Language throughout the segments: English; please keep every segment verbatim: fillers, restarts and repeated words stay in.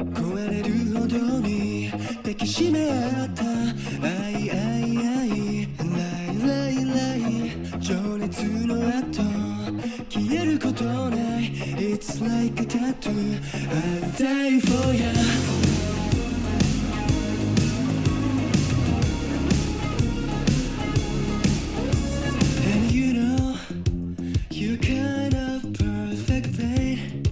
壊れるほどに抱きしめ合った愛愛愛ライライライ情熱の後消えることない It's like a tattoo I'll die for ya And you know you're kind of perfect babe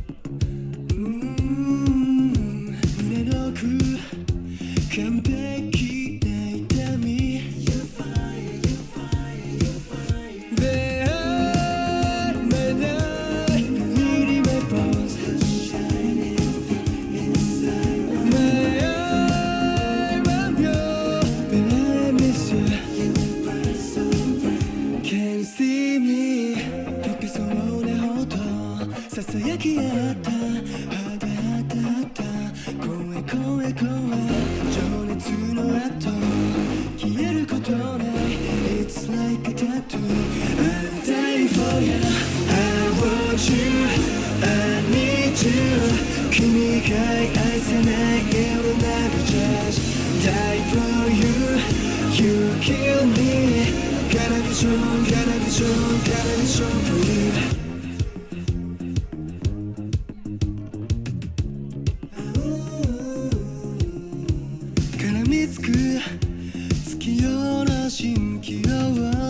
mm, 胸の奥完璧な痛み You're fine, you're fine, you're fine Behind my knife, bleeding my bones Shining inside my eye I'm yours, but I miss you You burn so bright Can't see me 溶けそうなほどささやき合った肌肌肌声声声情熱の後消えることない It's like a tattoo I'll die for ya I want you I need you 君が愛せない It'll never change Die for you You kill me Gotta be strong, gotta be strong, gotta be strong for you絡みつく月夜の蜃気楼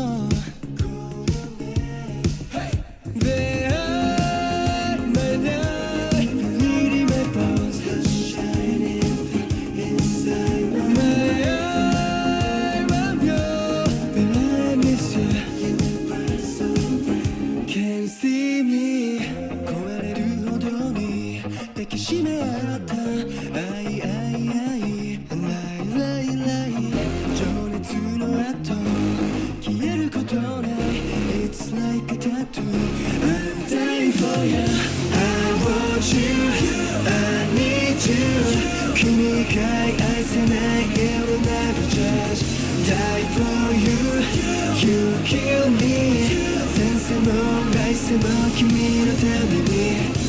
Behind my knife, bleeding my bones Shining inside my eye I'm yours, but I miss you You burn so bright Can't see me 壊れるほどに抱きしめ合った愛愛愛ライライライ情熱の後消えることない It's like a tattoo I'll die for ya I want you I need you 君が愛せない It'll never change Die for you You kill me 前世も来世も君のために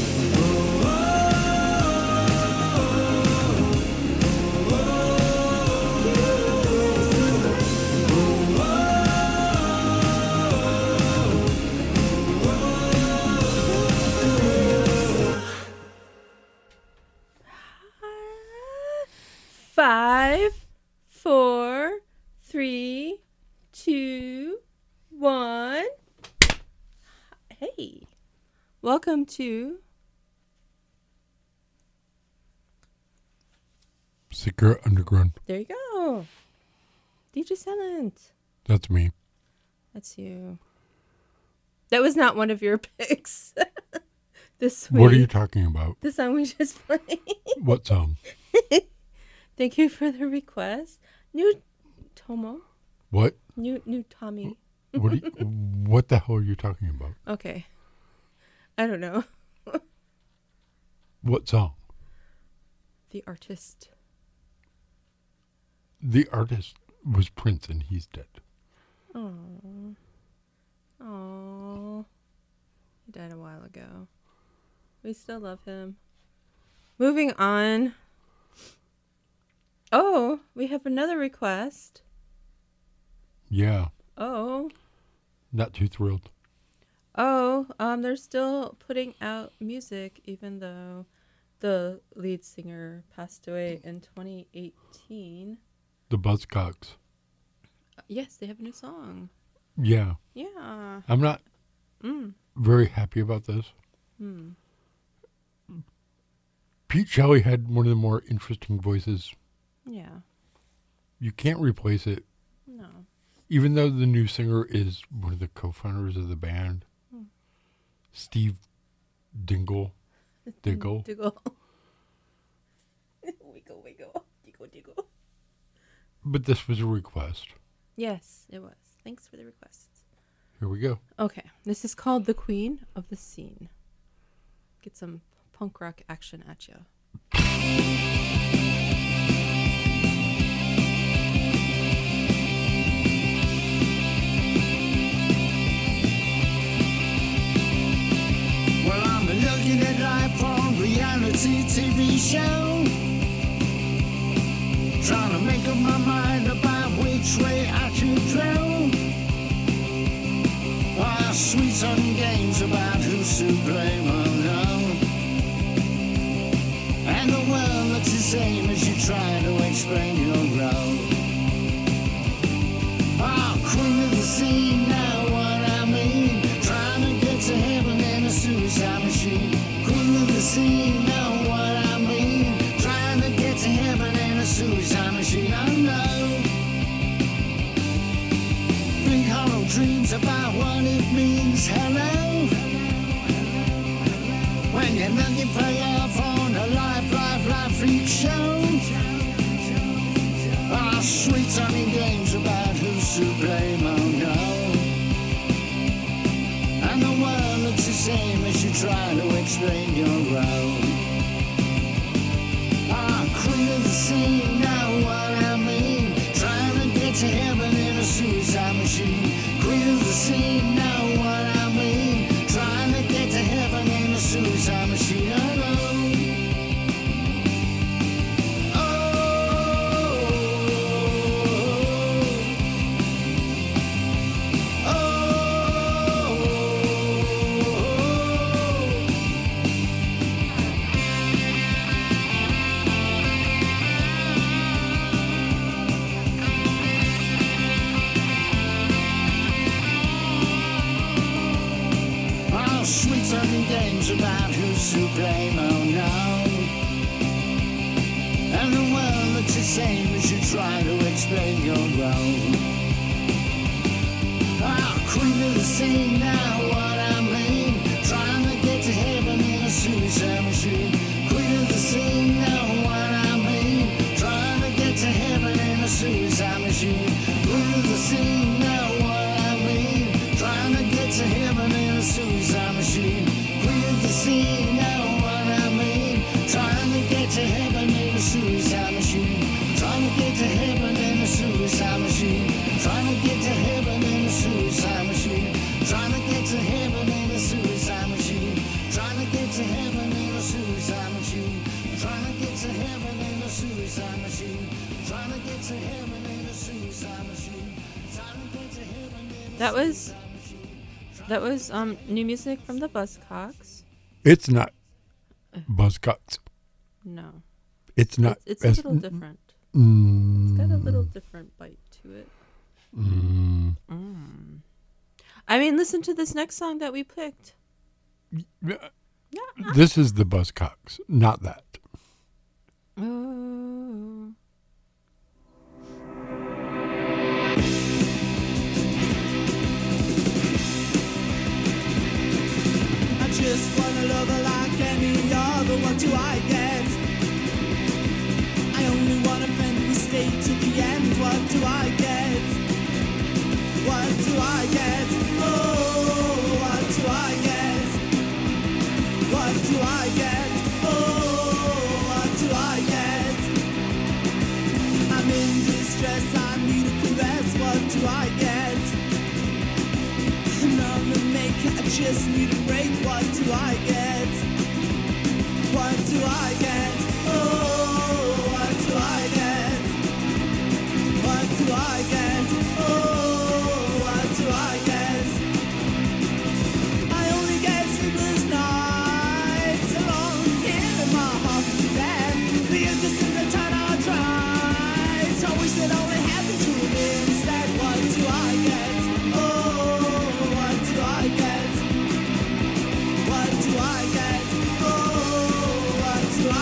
Five, four, three, two, one. Hey, welcome to Secret Underground. There you go. D J Silent. That's me. That's you. That was not one of your picks. This week. What are you talking about? The song we just played. What song? Thank you for the request. New Tomo. What? New new Tommy. What? Are you, what the hell are you talking about? Okay. I don't know. What song? The artist. The artist was Prince, and he's dead. Oh. Oh. He died a while ago. We still love him. Moving on. Oh, we have another request. Yeah. Oh. Not too thrilled. Oh, um, they're still putting out music even though the lead singer passed away in twenty eighteen. The Buzzcocks. Yes, they have a new song. Yeah. Yeah. I'm not Mm. very happy about this. Mm. Pete Shelley had one of the more interesting voices. Yeah. You can't replace it. No. Even though the new singer is one of the co-founders of the band. Hmm. Steve Dingle. Diggle. Diggle. Wiggle, wiggle. Diggle, diggle. But this was a request. Yes, it was. Thanks for the requests. Here we go. Okay. This is called The Queen of the Scene. Get some punk rock action at you. Well, I'm looking at life from reality. reality T V show. Trying to make up my mind about which way I should go. Ah, sweet on games about who's to blame, oh no. And the world looks the same as you try to explain your role. Ah, queen of the scene, know what I mean. Trying to get to heaven in a suicide machine. Queen of the scene, know what I mean. Trying to get to heaven in a suicide machine, I know. Big hollow dreams about what it means, hello. When you're looking for your phone, a life, life, life freak show. Ah, sweet sunny games about who's to blame, oh no. And the world looks the same as you try to explain your role. Ah, queen of the scene, know what I mean. Trying to get to heaven in a suicide machine. Queen of the scene, know what I mean. Trying to get to heaven in a suicide machine, I know. Sweet turning games about who's to blame, oh no. And the world looks the same as you try to explain your role. Ah, queen of the scene, now what I mean. Trying to get to heaven in a suicide machine. Queen of the scene, now what I mean. Trying to get to heaven in a suicide machine. Queen of the scene, now what I mean. Trying to get to heaven in a suicide machine. Queen of the scene, know what I mean. Trying to get to heaven in a suicide machine. Trying to get to heaven in a suicide machine. Trying to get to heaven in a suicide machine. Trying to get to heaven in a suicide machine. Trying to get to heaven in a suicide machine. Trying to get to heaven in a suicide machine. Trying to get to heaven in a suicide machine. Trying to get to heaven in a That was that was um new music from the Buzzcocks. It's not Buzzcocks. No, It's not. it's, it's a little different. Mm, It's got a little different bite to it. mm, Mm. I mean, listen to this next song that we picked. yeah, Yeah. this is the Buzzcocks, not that. Oh. I just wanna love her like any other. What do I get? I only want a friend who will stay to the end. What do I get? What do I get? Oh, what do I get? What do I get? Oh, what do I get? I'm in distress, I need a caress. What do I get? I'm a maker, I just need a break. What do I get? What do I get? Oh, what do I get? What do I get? Oh, what do I get? I only get sleepless nights alone here in my heart bed. The interest in the time I tried. I wish that only happened to me instead. What do I get? Oh, what do I get? What do I get? Oh, what do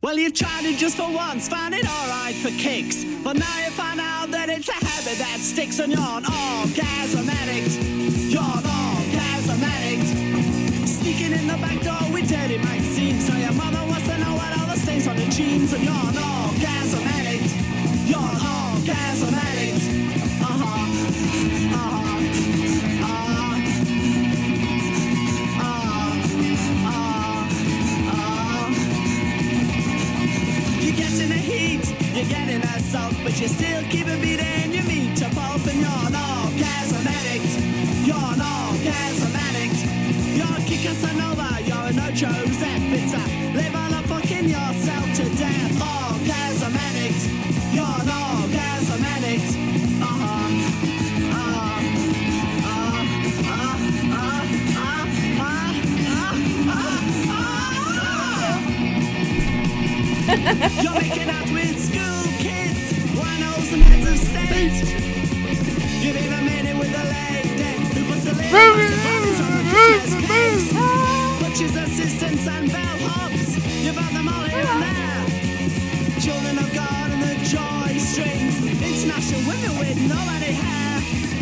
Well, you tried it just for once, found it alright for kicks. But now you find out that it's a habit that sticks, and you're an orgasm addict. You're an orgasm addict. Sneaking in the back door with dirty magazines. So your mother wants to know what all the stains on your jeans. And you're an orgasm addict. You're an orgasm addict. Uh-huh. Uh-huh. You're getting assault, but you still keep a beating your meat to pulp, and you're an orgasm addict. You're an orgasm addict. You're a Casanova, you're a no Joseph. It's a live on a fucking yourself to death. Orgasm addict. You're an orgasm addict. Uh-huh. Uh-huh. Uh-huh. Uh-huh. Uh-huh. You're making out with school kids, winos and heads of state. You've even made it with a lady who puts the lid on the Christmas cakes. Butchers, assistants and bellhops, you've had them all here and there. Children of God and the joy strings, international women with nobody hair.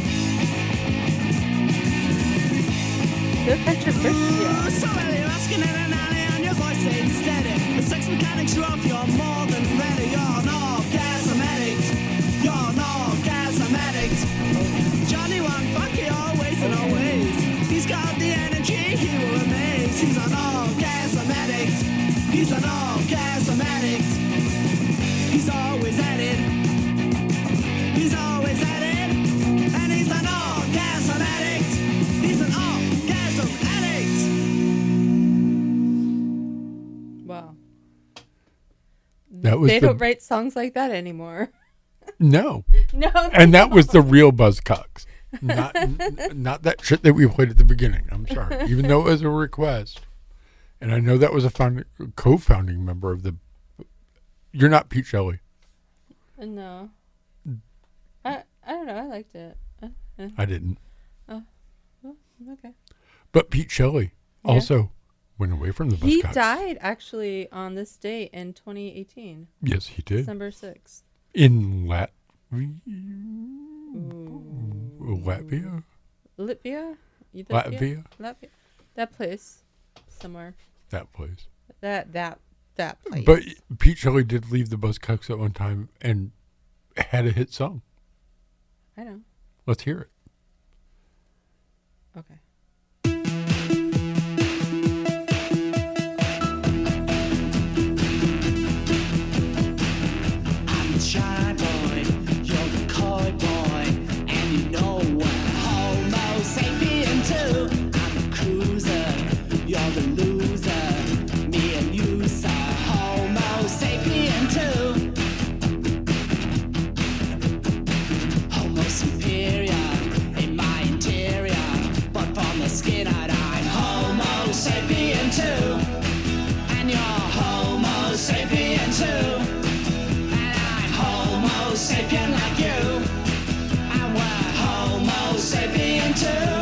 They're controversial. Ooh, so well you're asking in an alley and your voice ain't steady. The sex mechanics are off, you're more than ready. You're an orgasm addict. You're an orgasm addict. Johnny won't fuck you always and always. He's got the energy, he will amaze. He's an orgasm addict. He's an orgasm addict. He's always at it. He's always at it. And he's an orgasm addict. He's an orgasm addict. Wow. That was They the- don't write songs like that anymore. No. No. And that was the real Buzzcocks. Not n- not that shit that we played at the beginning. I'm sorry. Even though it was a request. And I know that was a found, co-founding member of the... You're not Pete Shelley. No. I I don't know. I liked it. Uh, uh, I didn't. oh, well, okay. But Pete Shelley Yeah. also went away from the He Buzzcocks. died actually on this date in twenty eighteen, Yes, he did. December sixth. In Lat- Ooh. Latvia? Latvia? You- Latvia? Latvia? That place somewhere. That place. That that that place. But Pete Shelley did leave the Buzzcocks at one time and had a hit song. I know. Let's hear it. Okay. I'm the shy boy, you're the coy boy, and you know what? Homo sapien too. I'm the cruiser, you're the loser. Me and you, sir, Homo sapien too. Homo superior in my interior, but from the skin out I'm Homo sapien too. And you're Homo sapien too. And I'm Homo sapien like you. And we're Homo sapien too.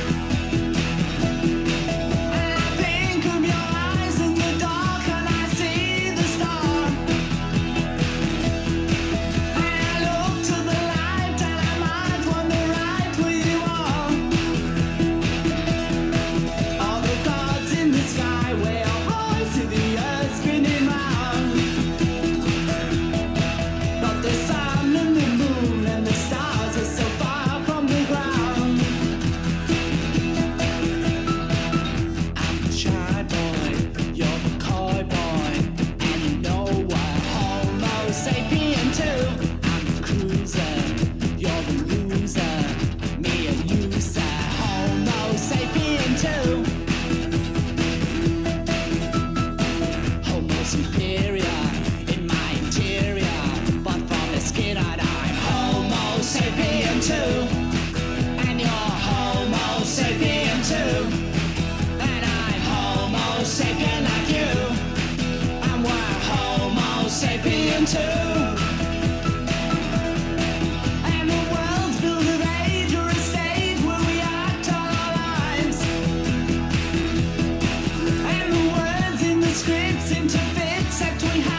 And I think of your eyes in the dark and I see the star. And I look to the light and I might wonder right where you are. All the gods in the sky wear your voice to the earth spinning round. But the sun and the moon and the stars are so far from the ground. I'm the shy boy, you're the coy boy, and you know what? Homo sapien too. I'm the cruiser, you're the loser. Me and you, sir, Homo sapien too. Homo superior in my interior, but from the skin out I'm Homo sapien too. And you're Homo sapien too. And I'm Homo sapien like you. And we're Homo sapien too. And the world's built of age or a stage where we act all our lives. And the words in the script seem to fit, except we have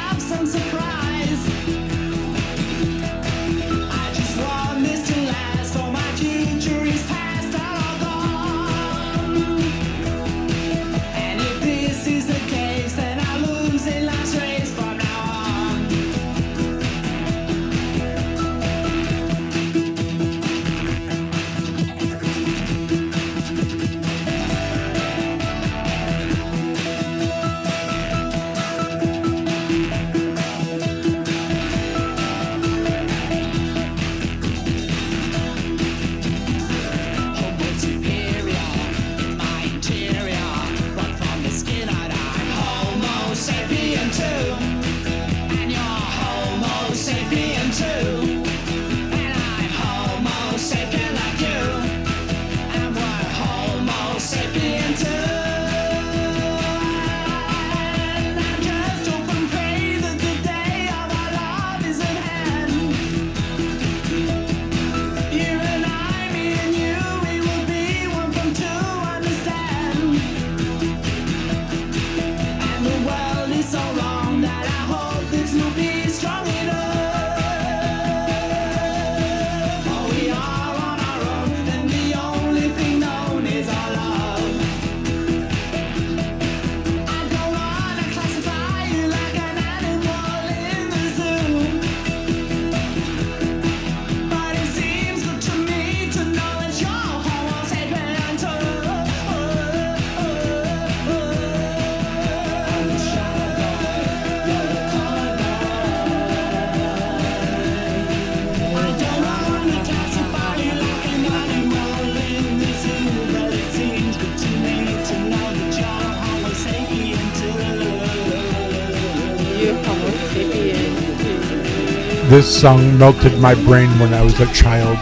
Homo sapien. This song melted my brain when I was a child.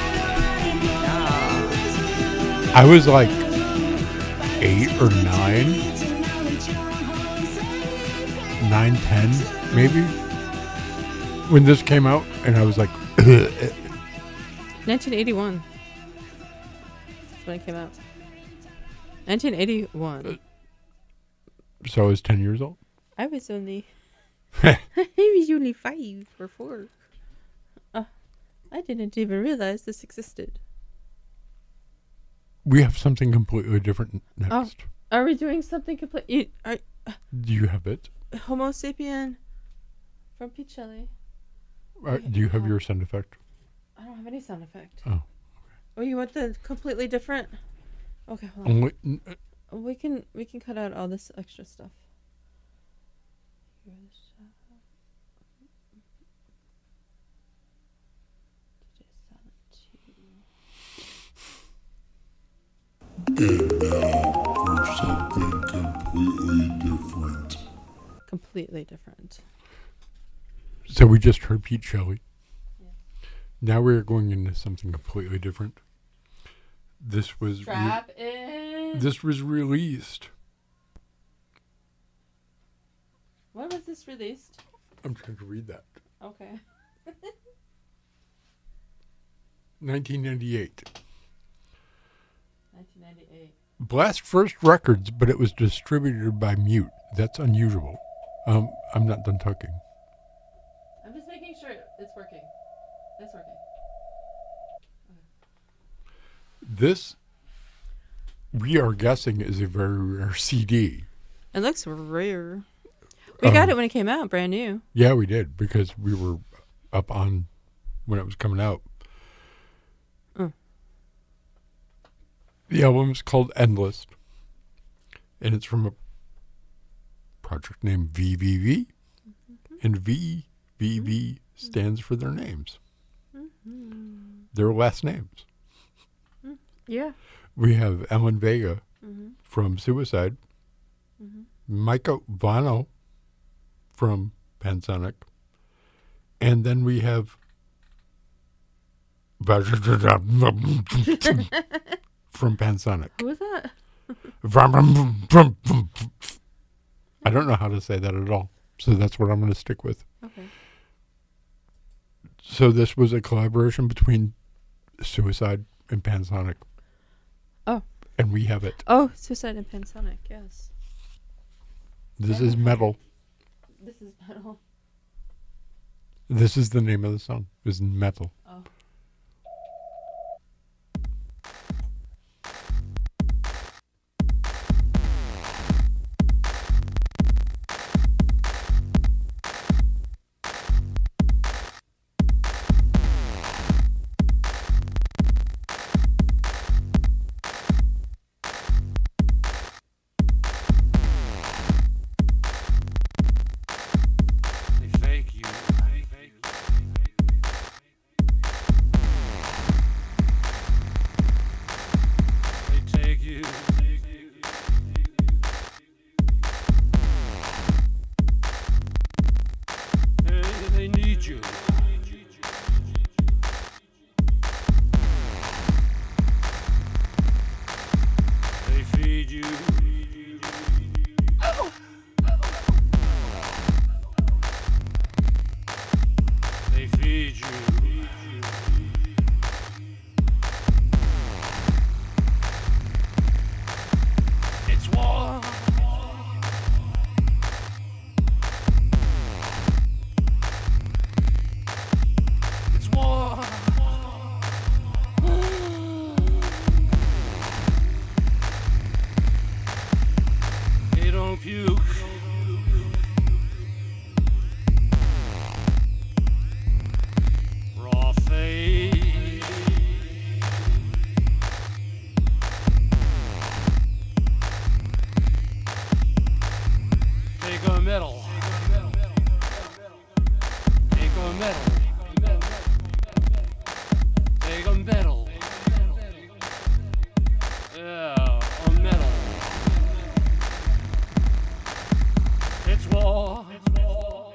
I was like eight or nine. Nine, ten, maybe. When this came out, and I was like, nineteen eighty-one. That's when it came out. nineteen eighty-one. So I was ten years old. I was only. I was only five or four. Uh, I didn't even realize this existed. We have something completely different next. Oh, are we doing something complete? Are Do you have it? Homo sapien from Peachelle. Uh, do you have your sound effect? I don't have any sound effect. Oh. Oh, you want the completely different? Okay, hold on. Only, n- uh, We can we can cut out all this extra stuff. And now for something completely different. Completely different. so we just heard Pete Shelley. Yeah. Now we're going into something completely different. This was re- Strap in. this was released. When was this released? I'm trying to read that. Okay. nineteen ninety-eight. nineteen ninety-eight. Blast First Records, but it was distributed by Mute. That's unusual. Um, I'm not done talking. I'm just making sure it's working. It's working. This, we are guessing, is a very rare C D. It looks rare. We got Um, it when it came out, brand new. Yeah, we did, because we were up on when it was coming out. Mm. The album is called Endless, and it's from a project named V V V, Mm-hmm. and V V V stands for their names, Mm-hmm. their last names. Yeah. We have Ellen Vega Mm-hmm. from Suicide, Mm-hmm. Micah Vano from Pansonic, and then we have from Pansonic. Who was that? I don't know how to say that at all, so that's what I'm going to stick with. Okay. So this was a collaboration between Suicide and Pansonic. Oh. And we have it. Oh, Suicide and Pansonic, yes. This is metal. This is metal. This is the name of the song. Is Metal. Oh. They fake you. They take you. They, they need you. They feed you. They feed you. It's war. It's war. They don't puke. Raw fade. Take a medal. Take a medal. Take a medal. Yeah, a medal. It's war.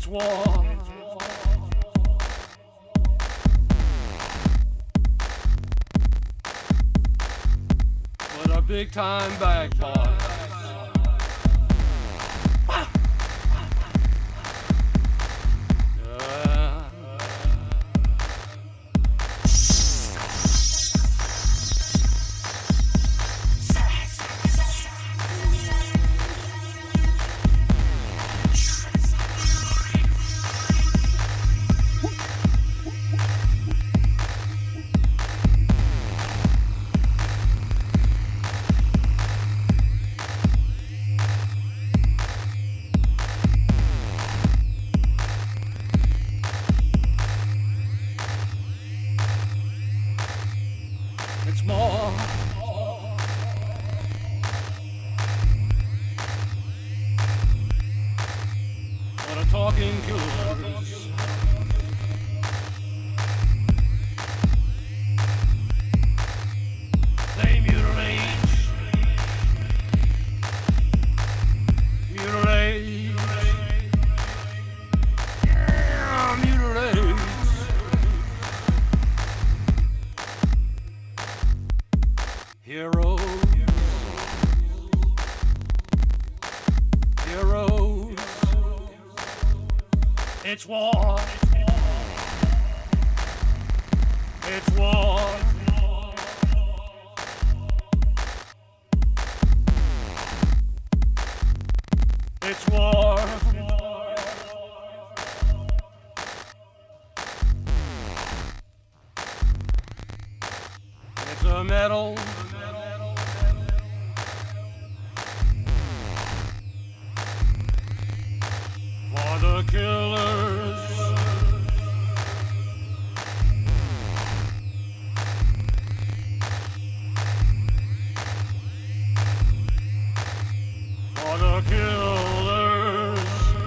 It's war. Put a big time bag, boy. Yeah. It's more. What a talking killers. They mutilate. Mutilate. Yeah, mutilate. Heroes, heroes, it's war, it's war, it's war, it's a medal. For the killers, for the killers,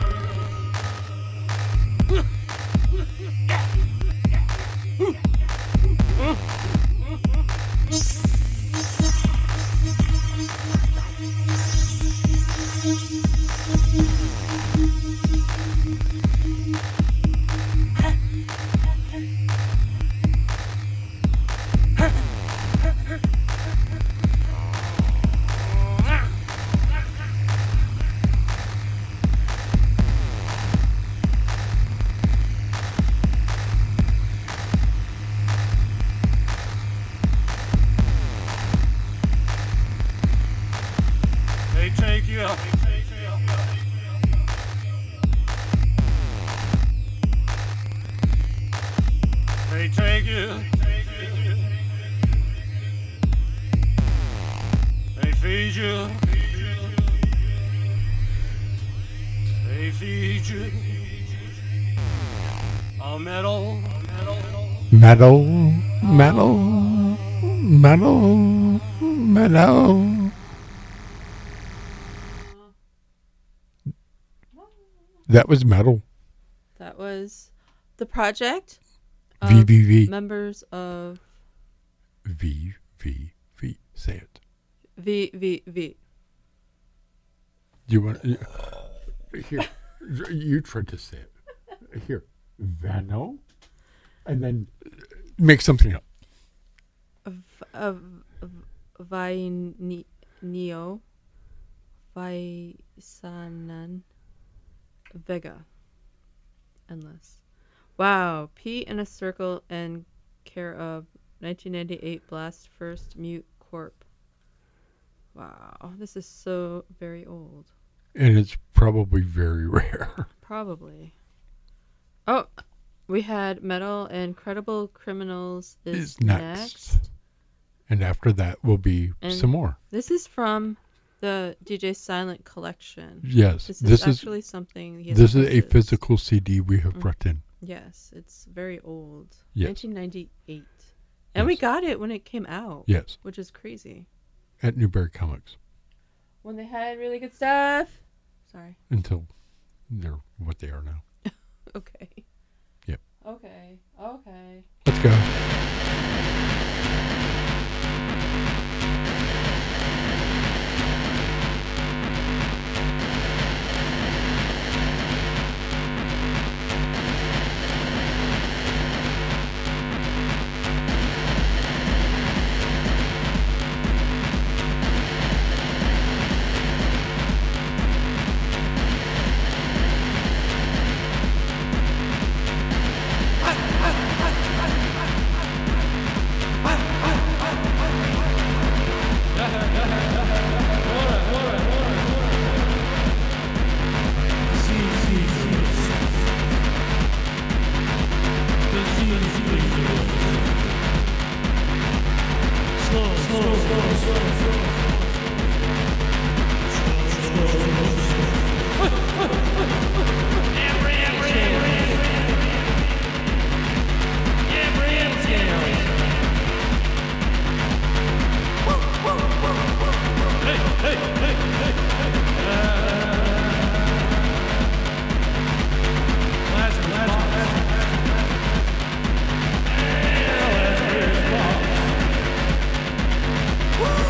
they take you. They take you. They feed you. They feed you. A medal. Metal, metal, metal, metal. That was metal. That was the project. V of V V. Members of V V V. Say it. V V V. You want here? You tried to say it. Here, Vano, and then make something up. Of Vainio, Vaisanan, Vega. Endless. Wow. P in a circle and care of nineteen ninety-eight Blast First Mute Corp. Wow. This is so very old. And it's probably very rare. Probably. Oh, we had Metal and Credible Criminals is, Is next. next. And after that will be And some more. This is from the D J Silent collection. Yes, This, this is is actually something he has this is a purchased. physical C D we have Mm. brought in. Yes, it's very old. Yes. nineteen ninety-eight. And we Yes. got it when it came out. Yes, Which is crazy. at Newberry Comics When they had really good stuff. Sorry. until they're what they are now. Okay. Yep. Okay. Okay. Let's go.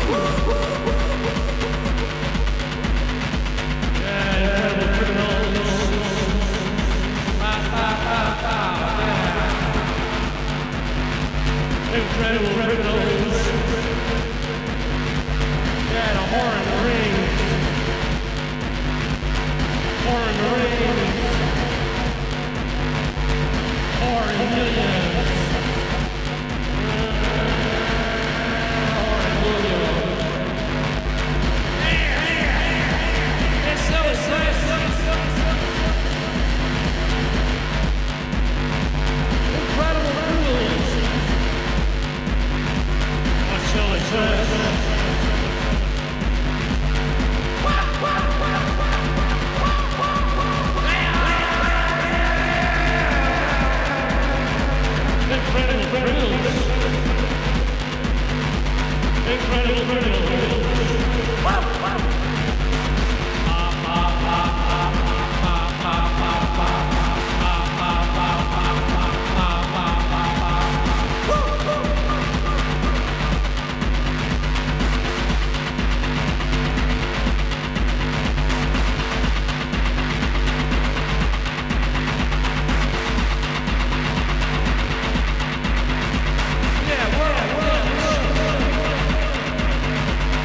Incredible criminals. Yeah, the horn rings. Horn rings. Horn millions. Horn millions. It's so incredible criminals. What shall I say? Incredible criminals. Incredible criminals. Yeah, world, world, world.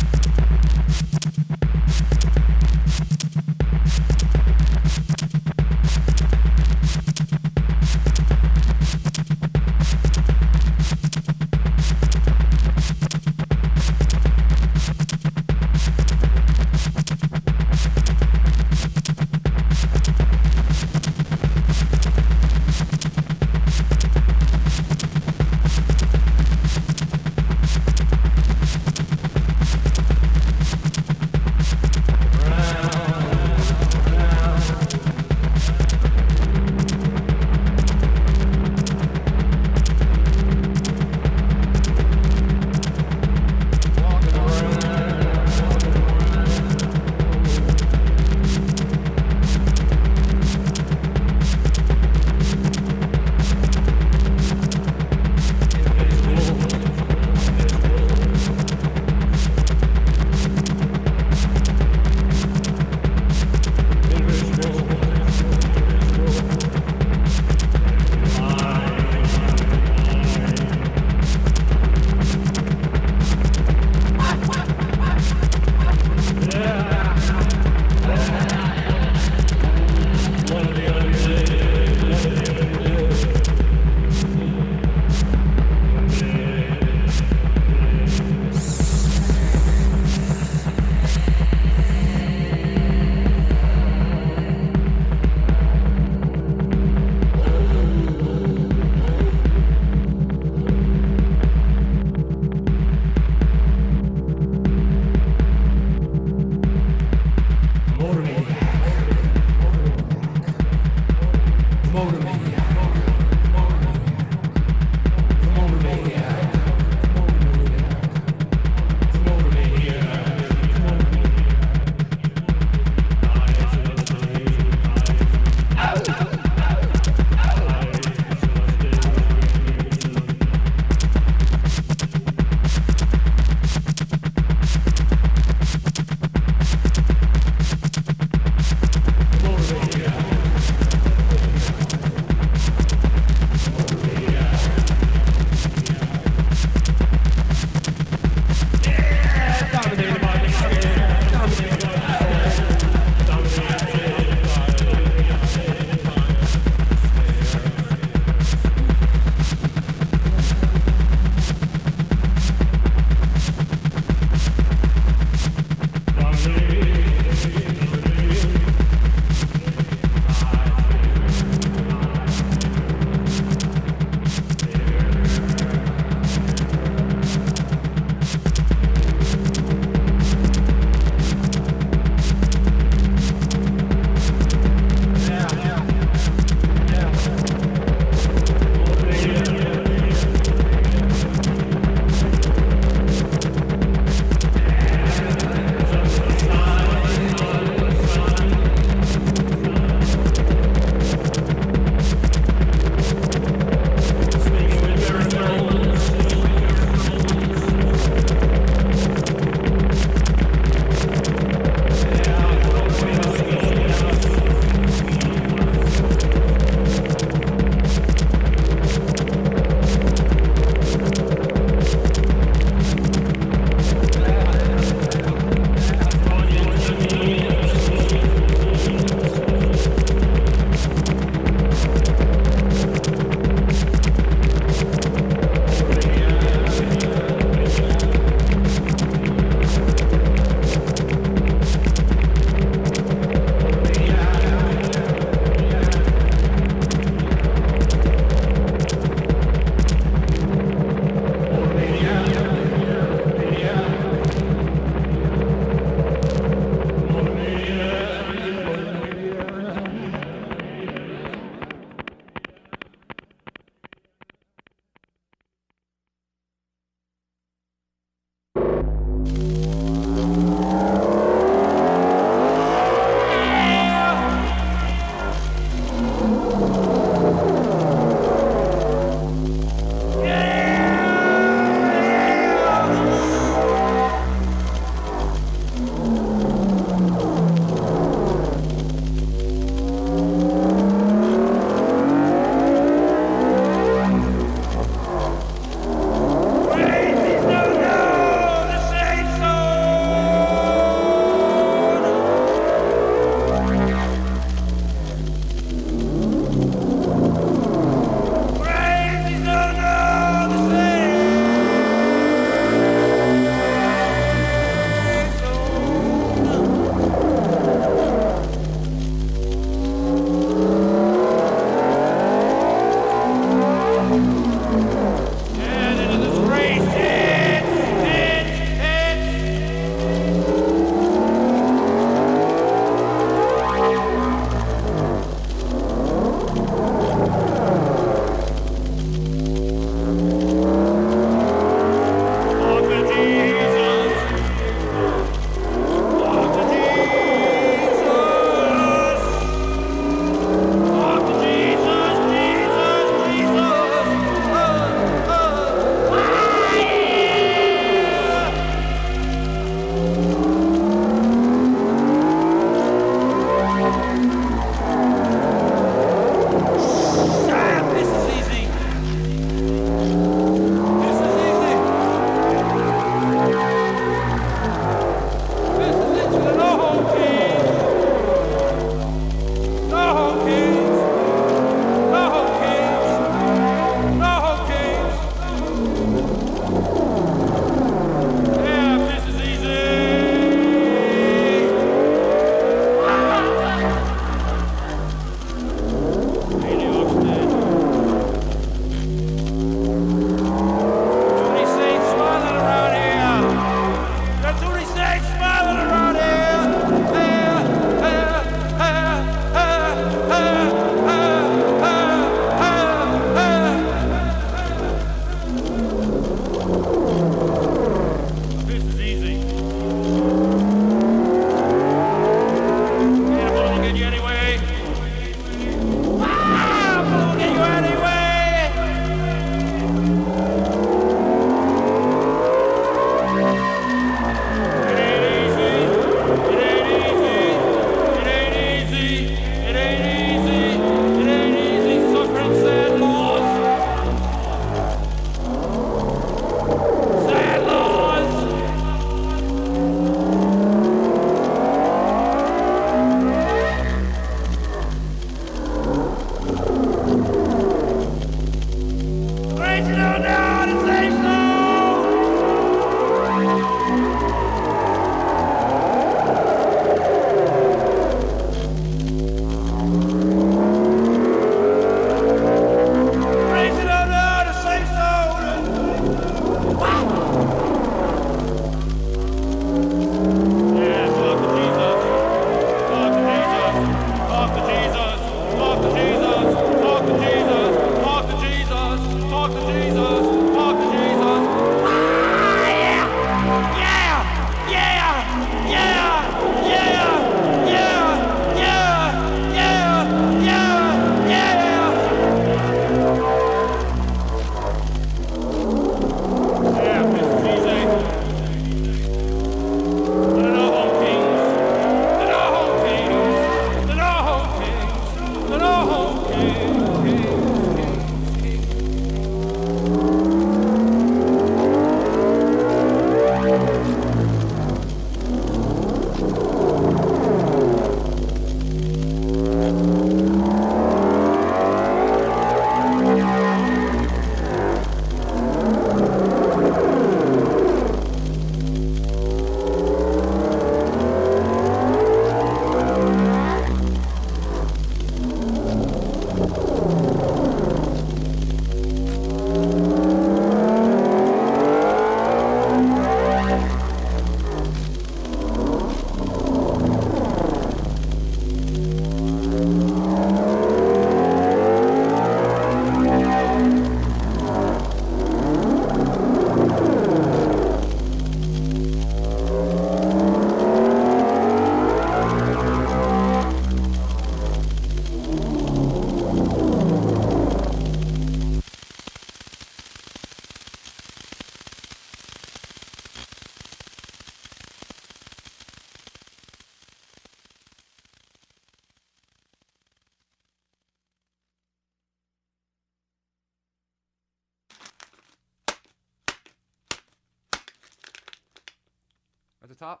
At the top.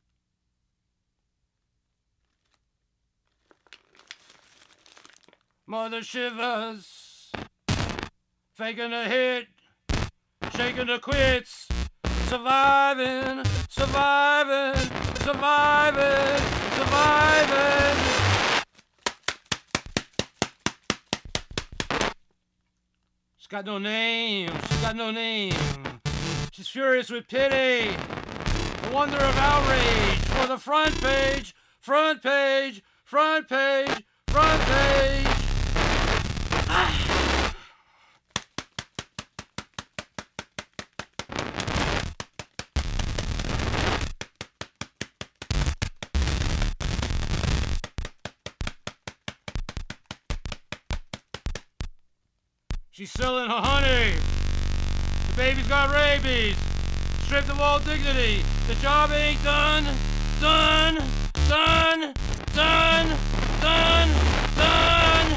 Mother shivers, faking a hit, shaking the quits, surviving, surviving, surviving, surviving. She's got no name, she's got no name. She's furious with pity, a wonder of outrage for the front page, front page, front page, front page. She's selling her honey. The baby's got rabies. Stripped of all dignity. The job ain't done. Done. Done. Done. Done. Done.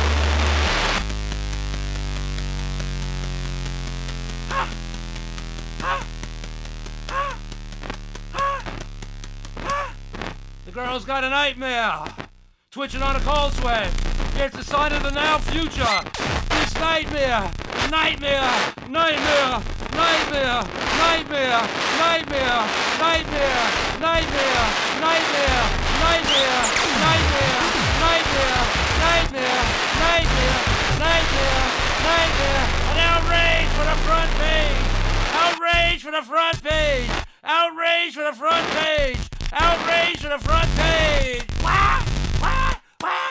Ah. Ah. Ah. Ah. Ah. The girl's got a nightmare. Twitching on a cold sweat. It's a sign of the now future. This nightmare, nightmare, nightmare, nightmare, nightmare, nightmare, nightmare, nightmare, nightmare, nightmare, nightmare, nightmare, nightmare, nightmare, nightmare, nightmare. An outrage for the front page. Outrage for the front page. Outrage for the front page. Outrage for the front page. Wah! Wah! Wah!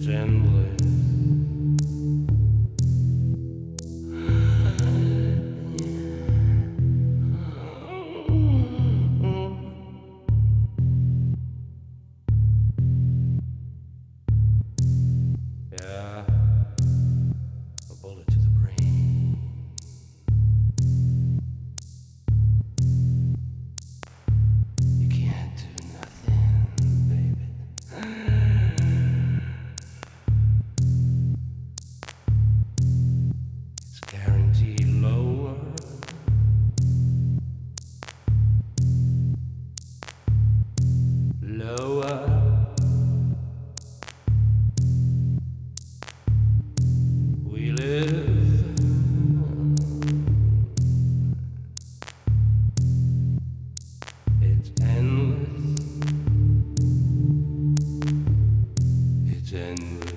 endless. Yeah, a bullet to the brain. You can't do nothing, baby. It's guaranteed lower. Lower. We live. It's endless. It's endless.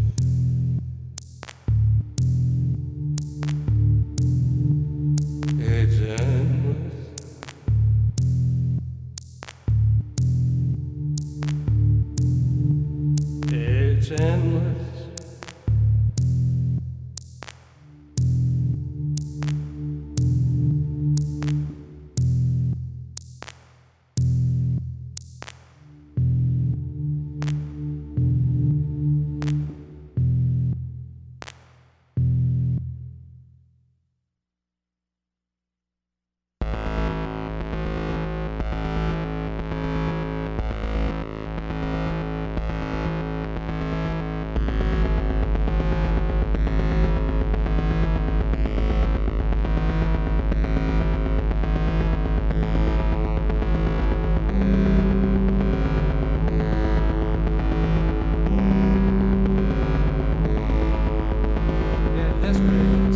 It's endless. It's endless. Yeah, desperate.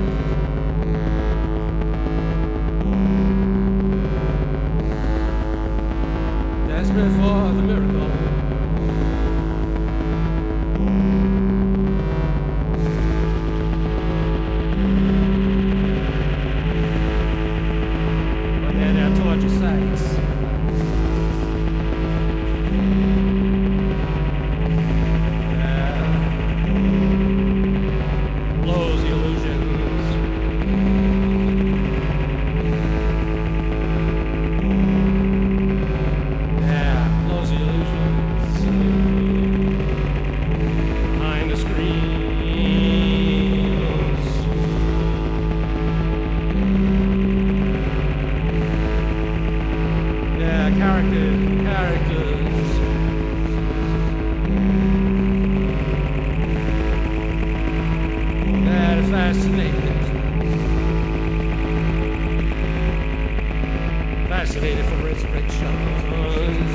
Desperate for the miracle. But they're their torture sites. Yeah. Blows the illusions. Yeah, blows the illusions. Behind the screens. Yeah, characters, characters. They're fascinated. Fascinated for resurrections.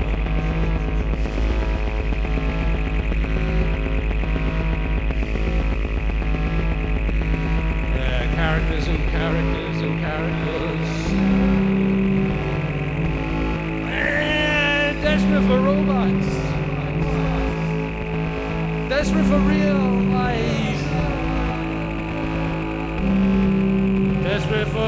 Yeah, characters and characters and characters. And desperate for robots. Desperate for real life. Desperate for